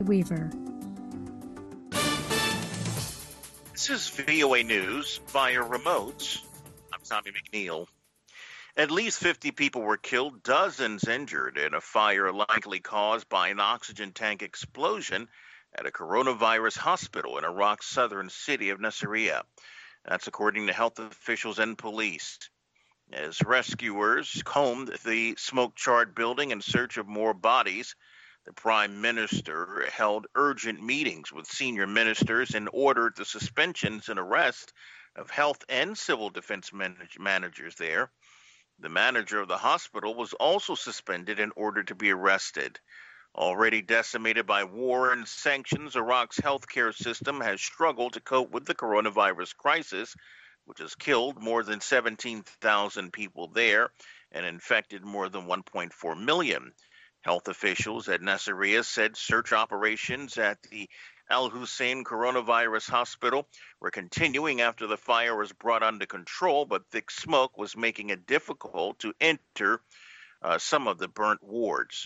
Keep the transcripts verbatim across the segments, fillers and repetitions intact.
Weaver. This is V O A News via remote. I'm Tommy McNeil. At least fifty people were killed, dozens injured in a fire likely caused by an oxygen tank explosion at a coronavirus hospital in Iraq's southern city of Nasiriyah. That's according to health officials and police. As rescuers combed the smoke-charred building in search of more bodies, the Prime Minister held urgent meetings with senior ministers and ordered the suspensions and arrest of health and civil defense manage- managers there. The manager of the hospital was also suspended and ordered to be arrested. Already decimated by war and sanctions, Iraq's healthcare system has struggled to cope with the coronavirus crisis, which has killed more than seventeen thousand people there and infected more than one point four million. Health officials at Nasiriyah said search operations at the Al Hussein Coronavirus Hospital were continuing after the fire was brought under control, but thick smoke was making it difficult to enter uh, some of the burnt wards.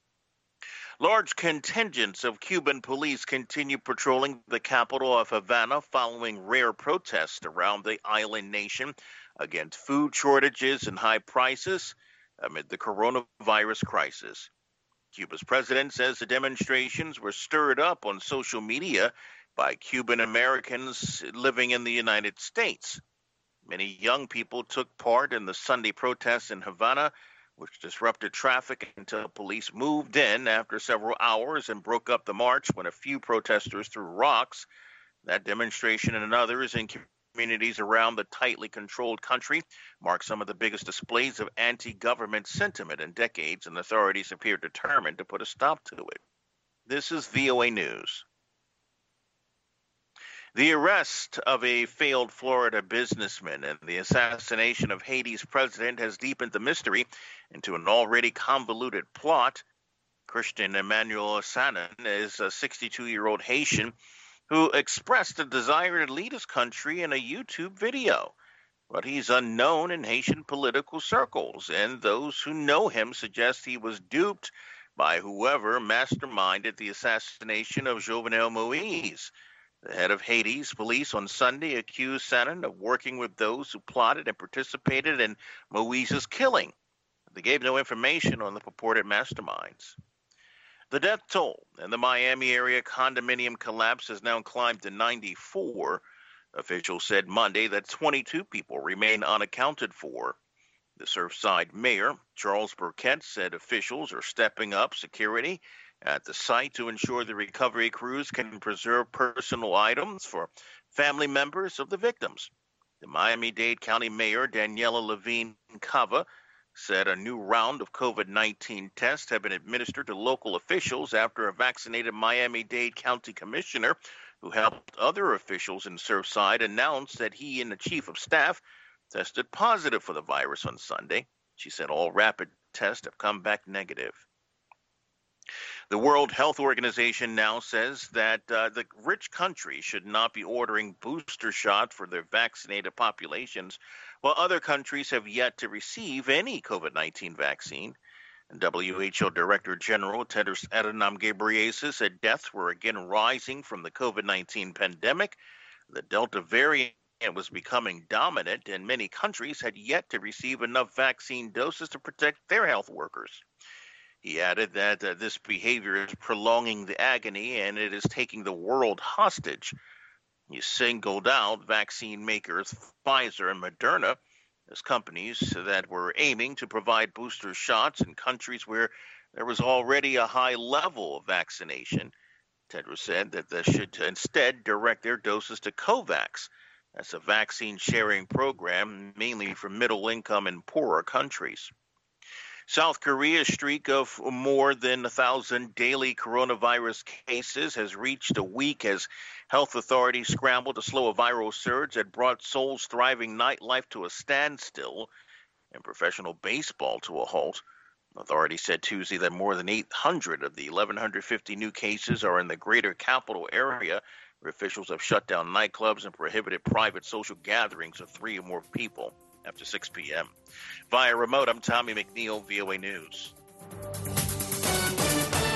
Large contingents of Cuban police continue patrolling the capital of Havana following rare protests around the island nation against food shortages and high prices amid the coronavirus crisis. Cuba's president says the demonstrations were stirred up on social media by Cuban Americans living in the United States. Many young people took part in the Sunday protests in Havana, which disrupted traffic until police moved in after several hours and broke up the march when a few protesters threw rocks. That demonstration and others in communities around the tightly controlled country mark some of the biggest displays of anti-government sentiment in decades, and authorities appear determined to put a stop to it. This is V O A News. The arrest of a failed Florida businessman and the assassination of Haiti's president has deepened the mystery into an already convoluted plot. Christian Emmanuel Sanon is a sixty-two-year-old Haitian who expressed a desire to lead his country in a YouTube video. But he's unknown in Haitian political circles, and those who know him suggest he was duped by whoever masterminded the assassination of Jovenel Moïse. The head of Haiti's police on Sunday accused Sanon of working with those who plotted and participated in Moïse's killing. They gave no information on the purported masterminds. The death toll in the Miami area condominium collapse has now climbed to ninety-four. Officials said Monday that twenty-two people remain unaccounted for. The Surfside mayor, Charles Burkett, said officials are stepping up security at the site to ensure the recovery crews can preserve personal items for family members of the victims. The Miami-Dade County Mayor, Daniela Levine Cava, said a new round of COVID nineteen tests have been administered to local officials after a vaccinated Miami-Dade County Commissioner who helped other officials in Surfside announced that he and the chief of staff tested positive for the virus on Sunday. She said all rapid tests have come back negative. The World Health Organization now says that uh, the rich countries should not be ordering booster shots for their vaccinated populations, while other countries have yet to receive any COVID nineteen vaccine. And W H O Director General Tedros Adhanom Ghebreyesus said deaths were again rising from the COVID nineteen pandemic. The Delta variant was becoming dominant, and many countries had yet to receive enough vaccine doses to protect their health workers. He added that uh, this behavior is prolonging the agony and it is taking the world hostage. He singled out vaccine makers Pfizer and Moderna as companies that were aiming to provide booster shots in countries where there was already a high level of vaccination. Tedros said that they should instead direct their doses to COVAX. That's a vaccine sharing program mainly for middle income and poorer countries. South Korea's streak of more than a thousand daily coronavirus cases has reached a week as health authorities scrambled to slow a viral surge that brought Seoul's thriving nightlife to a standstill and professional baseball to a halt. Authorities said Tuesday that more than eight hundred of the eleven fifty new cases are in the greater capital area, where officials have shut down nightclubs and prohibited private social gatherings of three or more people after six p.m. Via remote, I'm Tommy McNeil, V O A News.